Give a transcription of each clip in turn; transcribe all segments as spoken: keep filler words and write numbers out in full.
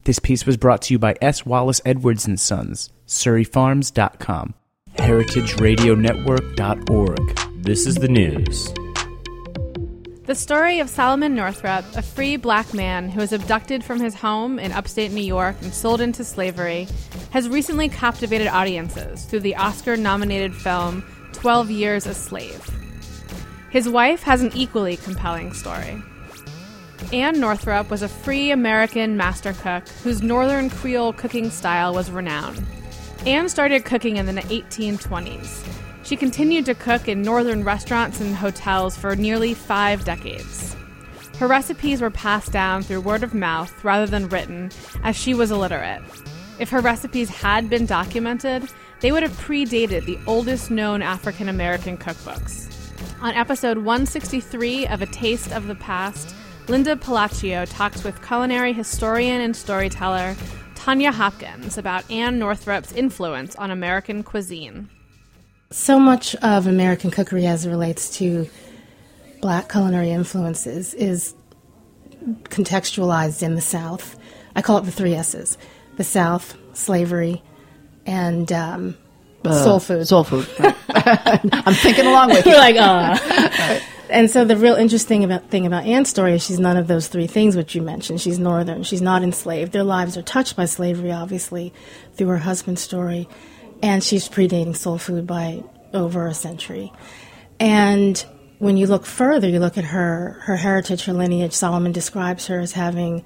This piece was brought to you by S. Wallace Edwards and Sons, Surrey Farms dot com, Heritage Radio Network dot org. This is the news. The story of Solomon Northup, a free black man who was abducted from his home in upstate New York and sold into slavery, has recently captivated audiences through the Oscar-nominated film twelve years a Slave. His wife has an equally compelling story. Anne Northup was a free American master cook whose Northern Creole cooking style was renowned. Anne started cooking in the eighteen twenties. She continued to cook in northern restaurants and hotels for nearly five decades. Her recipes were passed down through word of mouth rather than written, as she was illiterate. If her recipes had been documented, they would have predated the oldest known African American cookbooks. On episode one sixty-three of A Taste of the Past, Linda Palacio talks with culinary historian and storyteller Tanya Hopkins about Anne Northup's influence on American cuisine. So much of American cookery as it relates to black culinary influences is contextualized in the South. I call it the three S's. The South, slavery, and um, uh, soul food. Soul food. Right. I'm thinking along with you. You're like, uh. And so the real interesting about, thing about Anne's story is she's none of those three things which you mentioned. She's Northern. She's not enslaved. Their lives are touched by slavery, obviously, through her husband's story. And she's predating soul food by over a century. And when you look further, you look at her, her heritage, her lineage. Solomon describes her as having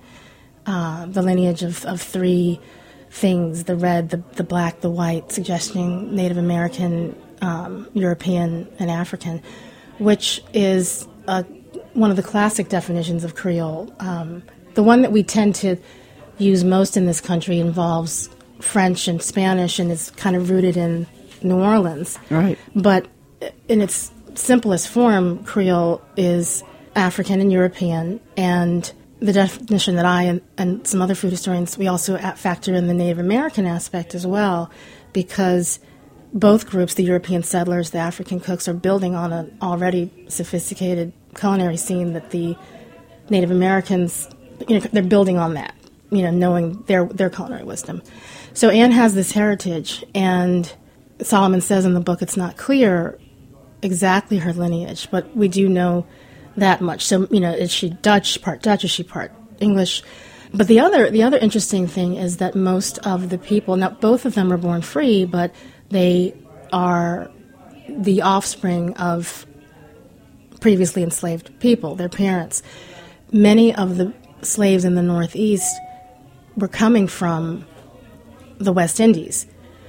uh, the lineage of, of three things, the red, the, the black, the white, suggesting Native American, um, European, and African, which is uh, one of the classic definitions of Creole. Um, the one that we tend to use most in this country involves French and Spanish and is kind of rooted in New Orleans. Right. But in its simplest form, Creole is African and European, and the definition that I and, and some other food historians, we also factor in the Native American aspect as well, because both groups, the European settlers, the African cooks, are building on an already sophisticated culinary scene that the Native Americans, you know, they're building on that, you know, knowing their their culinary wisdom. So Anne has this heritage, and Solomon says in the book it's not clear exactly her lineage, but we do know that much. So, you know, is she Dutch, part Dutch, is she part English? But the other the other interesting thing is that most of the people, now both of them are born free, but they are the offspring of previously enslaved people, their parents. Many of the slaves in the Northeast were coming from the West Indies.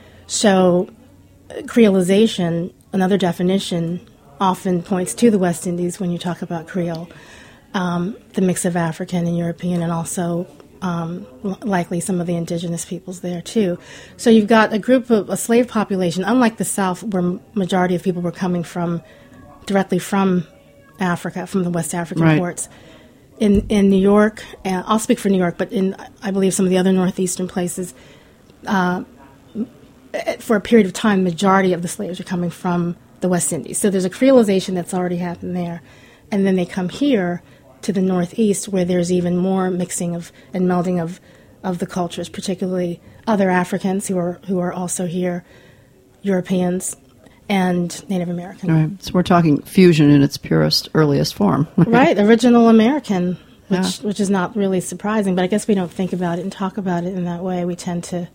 So Creolization, another definition, often points to the West Indies when you talk about Creole, um, the mix of African and European, and also um, likely some of the indigenous peoples there too. So you've got a group of a slave population, unlike the South, where majority of people were coming from directly from Africa, from the West African right. ports. In in New York, uh, I'll speak for New York, but in I believe some of the other northeastern places, uh, for a period of time, the majority of the slaves are coming from the West Indies. So there's a creolization that's already happened there. And then they come here to the Northeast, where there's even more mixing of and melding of, of the cultures, particularly other Africans who are who are also here, Europeans, and Native American. Right. So we're talking fusion in its purest, earliest form. Right, original American, which yeah. which is not really surprising, but I guess we don't think about it and talk about it in that way. We tend to,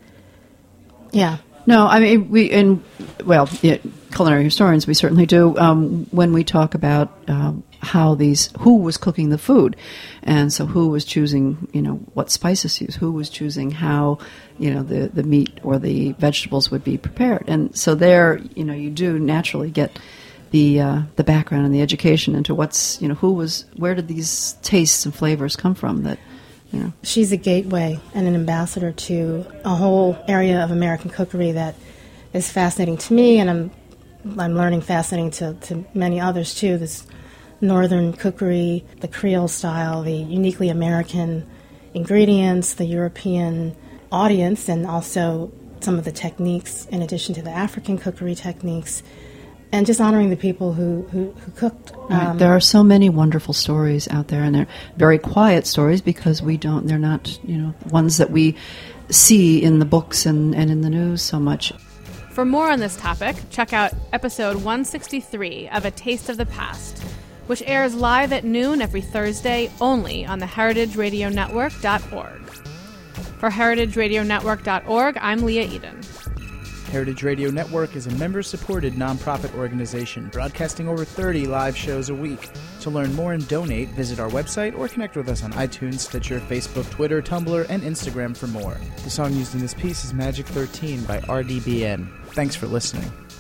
yeah. No, I mean, we, in, well, yeah, culinary historians, we certainly do, um, when we talk about um, how these, who was cooking the food, and so who was choosing, you know, what spices to use, who was choosing how, you know, the, the meat or the vegetables would be prepared. And so there, you know, you do naturally get the uh, the background and the education into what's, you know, who was, where did these tastes and flavors come from that, you know. She's a gateway and an ambassador to a whole area of American cookery that is fascinating to me, and I'm I'm learning fascinating to, to many others too. This Northern cookery, the Creole style, the uniquely American ingredients, the European audience, and also some of the techniques in addition to the African cookery techniques. and just honoring the people who, who, who cooked. Right. Um, there are so many wonderful stories out there, and they're very quiet stories because we don't. They're not, you know, ones that we see in the books and, and in the news so much. For more on this topic, check out episode one sixty-three of A Taste of the Past, which airs live at noon every Thursday only on the heritage radio network dot org. For heritage radio network dot org, I'm Leah Eden. Heritage Radio Network is a member-supported nonprofit organization broadcasting over thirty live shows a week. To learn more and donate, visit our website or connect with us on iTunes, Stitcher, Facebook, Twitter, Tumblr, and Instagram for more. The song used in this piece is Magic thirteen by R D B N. Thanks for listening.